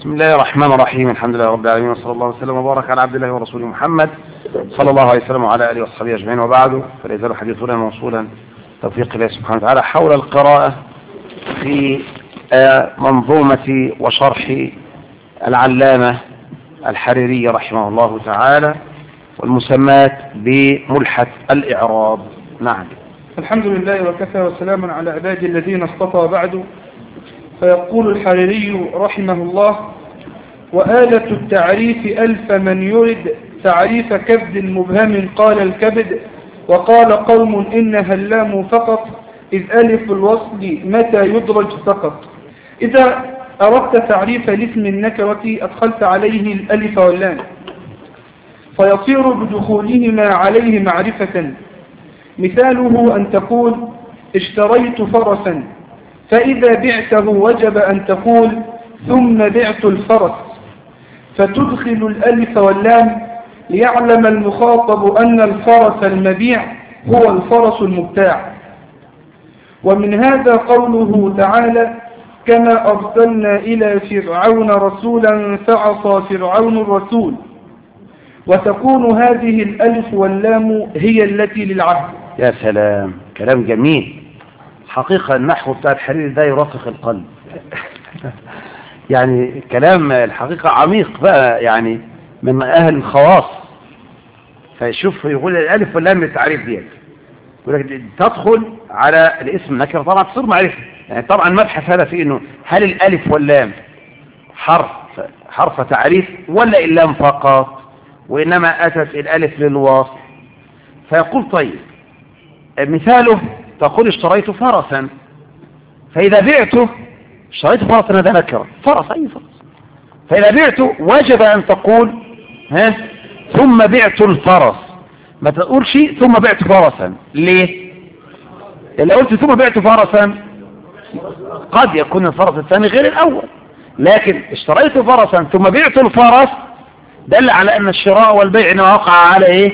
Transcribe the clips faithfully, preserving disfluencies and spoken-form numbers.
بسم الله الرحمن الرحيم. الحمد لله رب العالمين، وصلى الله وسلم وبارك على عبد الله ورسوله محمد صلى الله عليه وسلم وعلى اله وصحبه اجمعين، وبعد، فلا يزال حديثنا موصولا توفيق الله سبحانه وتعالى حول القراءة في منظومة وشرح العلامة الحريري رحمه الله تعالى، والمسمات بملحة الإعراب. نعم. الحمد لله وكفى وسلام على عبادي الذين اصطفى بعد. فيقول الحريري رحمه الله: وآلة التعريف ألف من يرد تعريف كبد مبهم قال الكبد، وقال قوم إنها اللام فقط إذ ألف الوصل متى يدرج سقط. إذا أردت تعريف الاسم النكرة أدخلت عليه الألف واللام فيصير بدخولهما عليه معرفة. مثاله أن تقول اشتريت فرسا، فإذا بعته وجب أن تقول ثم بعت الفرس، فتدخل الألف واللام ليعلم المخاطب أن الفرس المبيع هو الفرس المبتاع. ومن هذا قوله تعالى: كما أرسلنا إلى فرعون رسولا فعصى فرعون الرسول. وتكون هذه الألف واللام هي التي للعهد. يا سلام، كلام جميل. حقيقة النحو بتاع الحريري ده يرقق القلب. يعني كلام الحقيقة عميق بقى، يعني من أهل الخواص. فيشوف يقول الألف واللام التعريف دي يقول لك تدخل على الاسم النكرة، طبعا تصير معرفة. يعني طبعا مبحث هذا في إنه هل الألف واللام حرف حرف تعريف ولا اللام فقط، وإنما أتت الألف للوصف. فيقول طيب مثاله تقول اشتريت فرسا، فإذا بعته اشتريت فرسا هذا نكرة، فرس أي فرس، فإذا بعته وجب أن تقول ها ثم بعت الفرس، ما تقول شيء ثم بعت فرسا. ليه؟ لو قلت ثم بعت فرسا قد يكون الفرس الثاني غير الأول، لكن اشتريت فرسا ثم بعت الفرس دل على أن الشراء والبيع إنما وقع على إيه؟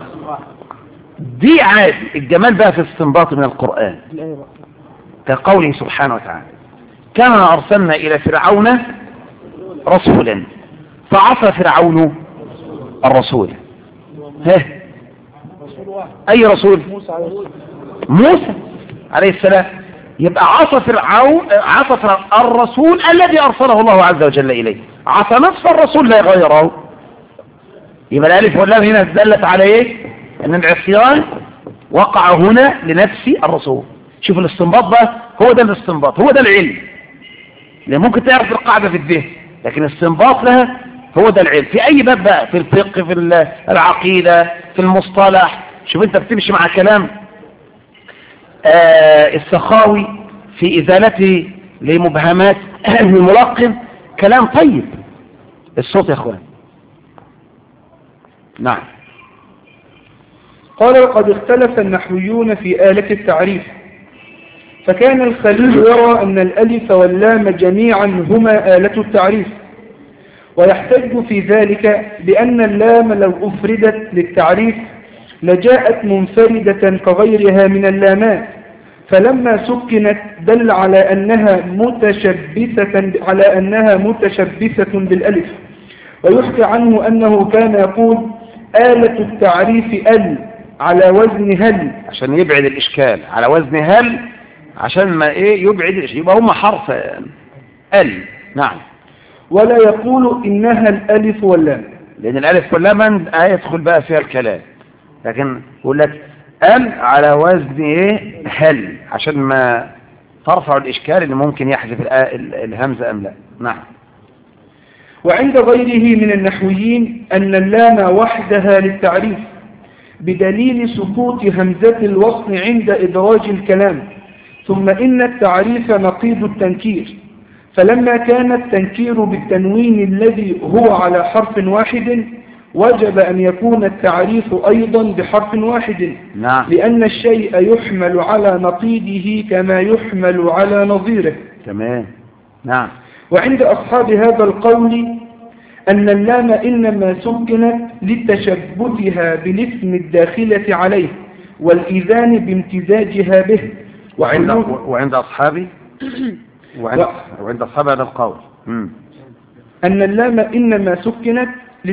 دي عادي. الجمال بقى في الاستنباط من القرآن كقوله سبحانه وتعالى: كما أرسلنا إلى فرعون رسولا فعصى فرعون الرسول. ها أي رسول؟ موسى عليه السلام. يبقى عصى فرعون عصى فرعون الرسول الذي أرسله الله عز وجل إليه، عصى نصف الرسول لا يغيره. يبقى الألف واللام هنا دلت على إيه؟ أن العصيان وقع هنا لنفس الرسول. شوف الاستنباط بقى، هو ده الاستنباط، هو ده العلم. لأن ممكن تعرف القاعدة في الذهن، لكن الاستنباط لها هو ده العلم. في أي باب بقى، في الفقه، في العقيدة، في المصطلح. شوف أنت بتمشي مع كلام آه السخاوي في إزالته لمبهمات الملقن، كلام طيب. الصوت يا أخوان. نعم. قال: قد اختلف النحويون في آلة التعريف، فكان الخليل يرى أن الألف واللام جميعا هما آلة التعريف، ويحتج في ذلك بأن اللام لو أفردت للتعريف لجاءت منفردة كغيرها من اللامات، فلما سكنت دل على أنها متشبثة على أنها متشبثة بالألف. ويحكى عنه أنه كان يقول: آلة التعريف ال على وزن هل، عشان يبعد الإشكال، على وزن هل عشان ما إيه يبعد الإشكال، يبقى هم حرف ال. نعم. ولا يقول إنها الألف واللام، لأن الألف واللام يدخل بقى فيها الكلام، لكن يقول لك ال على وزن إيه هل عشان ما ترفع الإشكال اللي ممكن يحذف الهمزة أم لا. نعم. وعند غيره من النحويين أن اللام وحدها للتعريف بدليل سقوط همزة الوصل عند إدراج الكلام، ثم إن التعريف نقيض التنكير، فلما كان التنكير بالتنوين الذي هو على حرف واحد وجب أن يكون التعريف أيضا بحرف واحد. نعم. لأن الشيء يحمل على نقيضه كما يحمل على نظيره. تمام. نعم. وعند أصحاب هذا القول أن اللام إنما سكنت لتشبثها بالاسم الداخلة عليه والإذان بامتزاجها به. وعند, وعند أصحابي وعند, وعند أصحاب هذا القول أن اللام إنما سكنت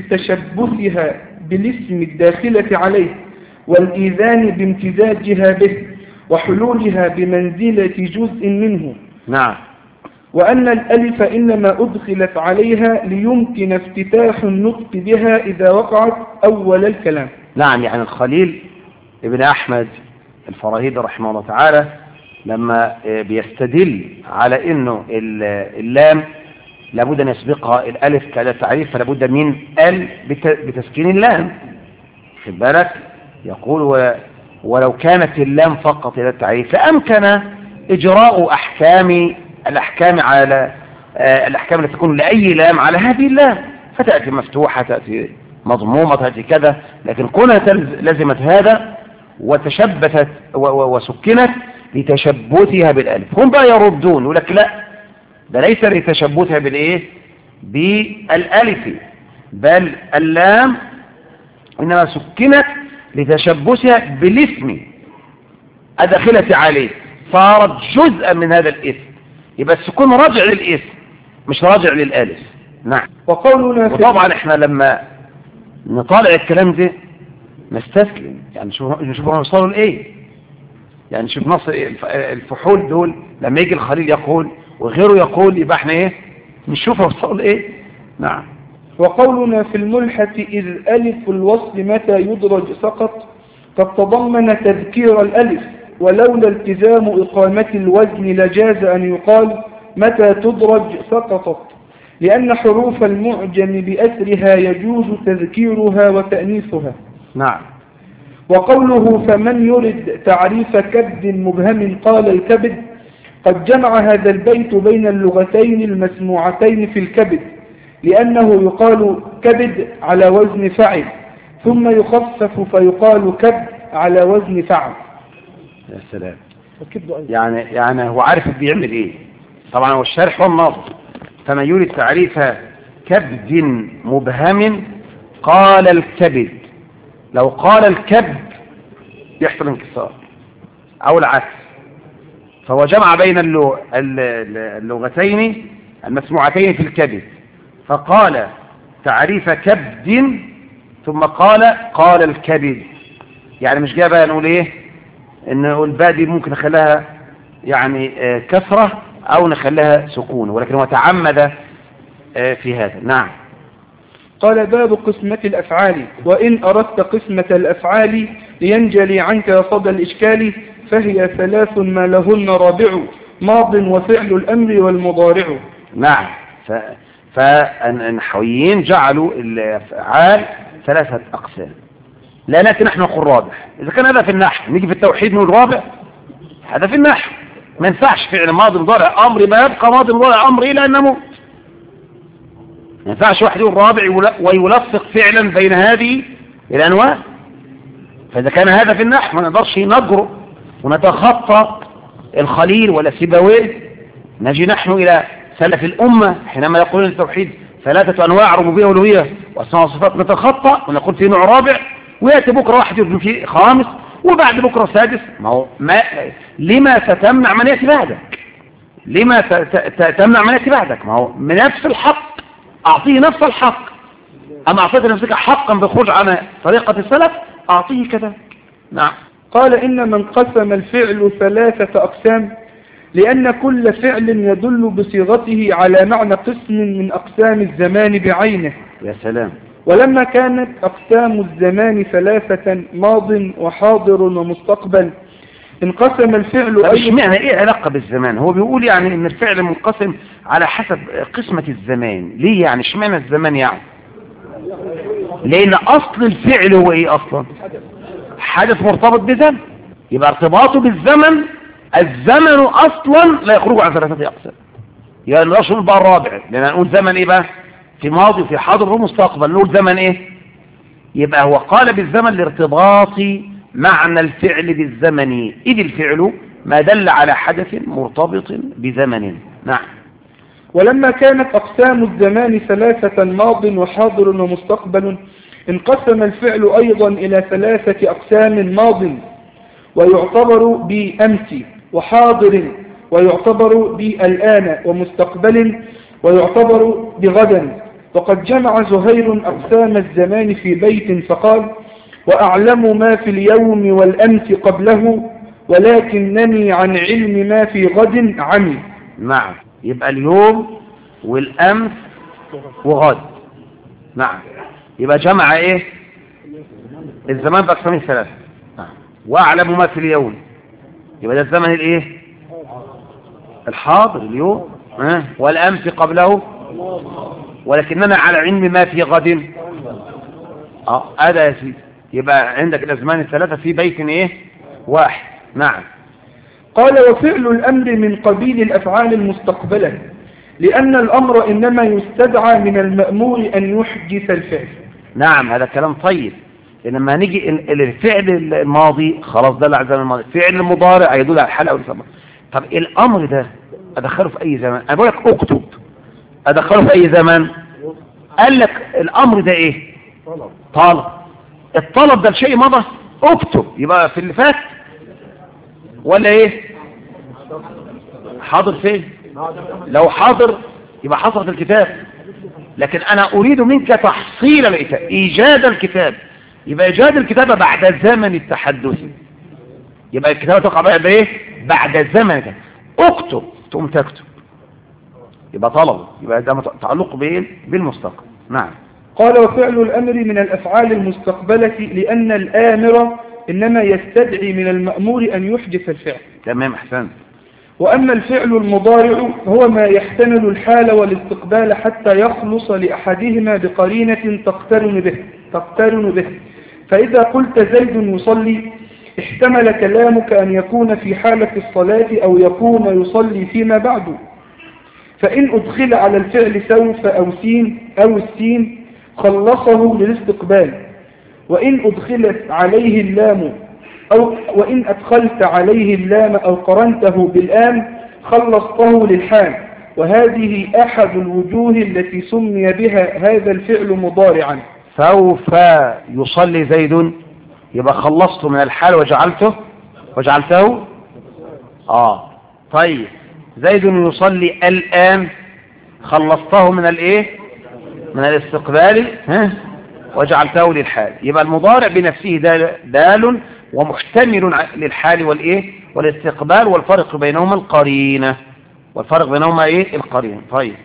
لتشبثها بالاسم الداخلة عليه والإيذان بامتزاجها به وحلولها بمنزلة جزء منه. نعم. وأن الألف إنما أدخلت عليها ليمكن افتتاح النطق بها إذا وقعت أول الكلام. نعم، يعني الخليل ابن أحمد الفراهيدي رحمه الله تعالى لما بيستدل على أنه اللام لابد أن يسبقها الألف كذا تعريف، فلابد من ال بتسكين اللام، خد بالك، يقول ولو كانت اللام فقط إلى التعريف لأمكن إجراء أحكام الأحكام على الأحكام التي تكون لأي لام على هذه اللام، فتأتي مفتوحة، تأتي مضمومة، تأتي كذا، لكن كونها لزمت هذا وتشبثت وسكنت لتشبثها بالألف. هم بقى يردون يقول لك لا، ده ليس لتشبثها بالإيه؟ بالألف، بل اللام إنما سكنت لتشبثها بالاسم الداخلة عليه، صارت جزءا من هذا الاسم، يبقى السكون راجع للاسم مش راجع للالف. نعم. وقولنا وطبعا احنا لما نطالع الكلام ده نستسلم، يعني نشوف نشوف هنوصلوا لايه، يعني نشوف نص الفحول دول لما يجي الخليل يقول وغيره يقول يبقى احنا ايه نشوف هنوصلوا لايه. نعم. وقولنا في الملحة إذ ألف الوصل متى يدرج سقط قد تضمن تذكير الألف، ولولا التزام إقامة الوزن لجاز أن يقال متى تدرج سقطت، لأن حروف المعجم بأسرها يجوز تذكيرها وتأنيثها. نعم. وقوله فمن يرد تعريف كبد مبهم قال الكبد قد جمع هذا البيت بين اللغتين المسموعتين في الكبد، لأنه يقال كبد على وزن فعل ثم يخفف فيقال كبد على وزن فعل. يا سلام. يعني يعني هو عارف بيعمل ايه طبعا، هو الشارح والناظر. فما يريد تعريف كبد مبهم قال الكبد، لو قال الكبد يحصل انكسار او العكس، فهو جمع بين اللغتين المسموعتين في الكبد، فقال تعريف كبد ثم قال قال الكبد، يعني مش جاي بقى نقول ايه ان الباء دي ممكن نخليها يعني كسرة او نخليها سكون، ولكن هو تعمد في هذا. نعم. قال باب قسمة الأفعال، وإن أردت قسمة الأفعال لينجلي عنك صدى الإشكال فهي ثلاث ما لهن رابع ماض وفعل الأمر والمضارع. نعم. ف... فالنحويين جعلوا الأفعال ثلاثة أقسام، لا لكن نحن نقول رابع. إذا كان هذا في النحو نيجي في التوحيد نقول رابع، هذا في النحو ما ينفعش فعل ماضي مضارع أمر ما يبقى ماضي مضارع أمر إلى أن نموت، ما ينفعش واحد يقول رابع ويلصق فعلا بين هذه الأنواع. فإذا كان هذا في النحو ما نقدرش نجرؤ ونتخطى الخليل ولا سيبويه، نجي نحن إلى سلف الأمة حينما يقولون التوحيد ثلاثة أنواع ربوبية والوهية وأسماء وصفات، نتخطى ونقول في نوع رابع، ويأتي بكرة واحد يقول فيه خامس وبعد بكرة سادس. ما هو ما لما ستمنع من يأتي بعدك؟ لما تمنع من يأتي بعدك؟ ما هو من نفس الحق أعطيه نفس الحق، أما أعطيت نفسك حقا بخروج عن طريقة السلف أعطيه كذا. نعم. قال إن من قسم الفعل ثلاثة أقسام لأن كل فعل يدل بصيغته على معنى قسم من أقسام الزمان بعينه. يا سلام. ولما كانت أقسام الزمان ثلاثة ماض وحاضر ومستقبل انقسم الفعل أيضا. معنى إيه علاقة بالزمان؟ هو بيقول يعني إن الفعل منقسم على حسب قسمة الزمان. ليه يعني؟ اشمعنى الزمان يعني؟ لأن أصل الفعل هو إيه أصلا؟ حدث مرتبط بزمن، يبقى ارتباطه بالزمن، الزمن أصلا لا يخرج عن ثلاثة أقسام. يعني لا نقول بقى الرابع، لأن نقول زمن إيه بقى؟ في ماضي وفي حاضر وفي مستقبل، نقول زمن إيه؟ يبقى هو قال بالزمن لارتباط معنى الفعل بالزمن، إذ الفعل ما دل على حدث مرتبط بزمن. نعم. ولما كانت أقسام الزمان ثلاثة ماض وحاضر ومستقبل انقسم الفعل أيضا إلى ثلاثة أقسام ماض ويعتبر بأمس وحاضر ويعتبر بالآن ومستقبل ويعتبر بغدا. وقد جمع زهير أقسام الزمان في بيت فقال: وأعلم ما في اليوم والأمس قبله، ولكنني عن علم ما في غد عمي. نعم، يبقى اليوم والأمس وغد. نعم، يبقى جمع ايه؟ الزمان بأقسام ثلاثة. نعم. وأعلم ما في اليوم، يبقى ده الزمن الايه؟ الحاضر اليوم. ها؟ والأمس قبله، ولكننا على علم ما في غد. اه هذا يا سيدي. يبقى عندك الأزمان الثلاثة في بيت ايه؟ واحد. نعم. قال: وفعل الأمر من قبيل الأفعال المستقبلة، لأن الأمر إنما يستدعى من المأمور أن يحدث الفعل. نعم، هذا كلام طيب. لما نيجي الفعل الماضي خلاص ده الزمن الماضي، فعل المضارع يدل على الحال أو الزمن. طب الأمر ده أدخله في أي زمن؟ أنا بقول لك اكتب، أدخله في أي زمن؟ قال لك الأمر ده إيه؟ طلب. الطلب ده الشيء مضى، اكتب. يبقى في اللي فات ولا إيه؟ حاضر فين؟ لو حاضر يبقى حصل في الكتاب، لكن أنا أريد منك تحصيل الكتاب، إيجاد الكتاب. يبقى إيجاد الكتابة بعد زمن التحدث. يبقى الكتابة تقع بعد إيه؟ بعد زمن. اكتب، تقوم تكتب، يبقى طلب. يبقى ده تعلق بإيه؟ بالمستقبل. نعم. قال: وفعل الأمر من الأفعال المستقبلة، لأن الآمر إنما يستدعي من المأمور أن يحدث الفعل. تمام، أحسنت. وأما الفعل المضارع هو ما يحتمل الحال والاستقبال حتى يخلص لأحدهما بقرينة تقترن به تقترن به فإذا قلت زيد يصلي، احتمل كلامك أن يكون في حالة الصلاة أو يكون يصلي فيما بعد. فإن أدخل على الفعل سوف أو سين أو السين خلصه للاستقبال، وإن أدخلت عليه اللام أو وإن أدخلت عليه اللام أو قرنته بالآن خلصته للحال. وهذه أحد الوجوه التي سمي بها هذا الفعل مضارعا. سوف يصلي زيد، يبقى خلصته من الحال وجعلته وجعلته آه طيب. زيد يصلي الآن، خلصته من الايه؟ من الاستقبال، ها، وجعلته للحال. يبقى المضارع بنفسه دال, دال ومحتمل للحال والايه؟ والاستقبال، والفرق بينهما القرينة. والفرق بينهما ايه؟ القرينة. طيب،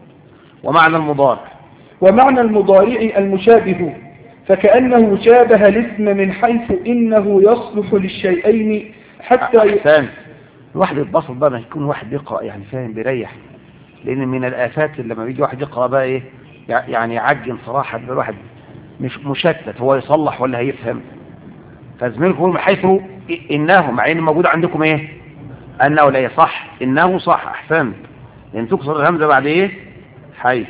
ومعنى المضارع ومعنى المضارع المشابه، فكأنه شابه الاسم من حيث إنه يصلح للشيئين حتى أحسن. الواحد يتبسط بقى ما يكون واحد يقرأ يعني فاهم بيريح، لأن من الآفات اللي لما بيجي واحد يقرأ بقى إيه يعني يعجن صراحة، بيبقى الواحد مش مشتت، هو يصلح ولا هيفهم. فزميلكم يقول من حيث إنه، مع إن موجود عندكم إيه؟ أنه لا يصح، إنه صح. أحسن، لأن تكسر الهمزة بعد إيه؟ حيث.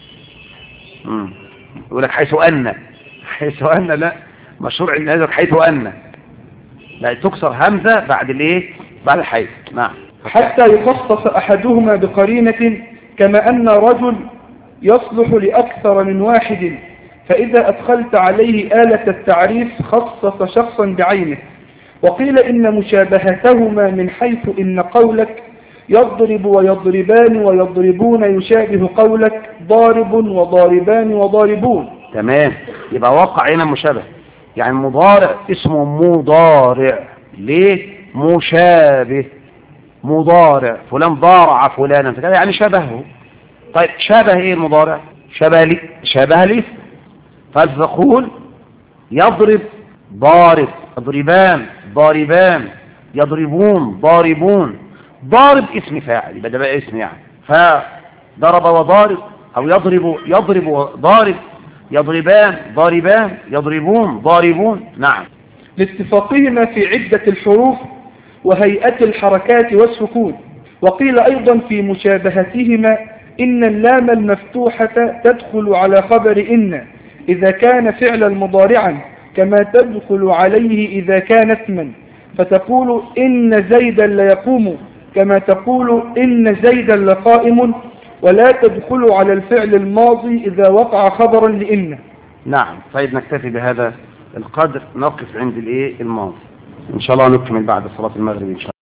امم يقول لك حيث أن، حيث أن لا مشروع إن هذا حيث أن، لا تكسر همزة بعد الإيه؟ بعد الحيث. نعم. حتى يخصص أحدهما بقرينة، كما أن رجل يصلح لأكثر من واحد، فإذا أدخلت عليه آلة التعريف خصص شخصا بعينه. وقيل إن مشابهتهما من حيث إن قولك يضرب ويضربان ويضربون يشابه قولك ضارب وضاربان وضاربون. تمام، يبقى وقع هنا مشابه. يعني مضارع اسمه مضارع، ليه؟ مشابه. مضارع فلان ضارع فلانا يعني شبهه. طيب شبه ايه المضارع؟ شبه لي شبه لي فتقول يضرب ضارب، يضربان ضاربان، يضربون ضاربون. ضارب اسم فاعل، يبقى ده بقى اسم يعني. فضرب وضارب، او يضرب يضرب وضارب، يضربان ضاربان، يضربون ضاربون. نعم. لاتفاقهما في عدة الحروف وهيئة الحركات والسكون. وقيل أيضا في مشابهتهما إن اللام المفتوحة تدخل على خبر إن إذا كان فعلا مضارعا، كما تدخل عليه إذا كان اسما، فتقول إن زيدا ليقوم، كما تقول إن زيدا لقائم. ولا تدخل على الفعل الماضي إذا وقع خبرا لإن. نعم. طيب نكتفي بهذا القدر، نقف عند الايه الماضي، ان شاء الله نكمل بعد صلاة المغرب ان شاء الله.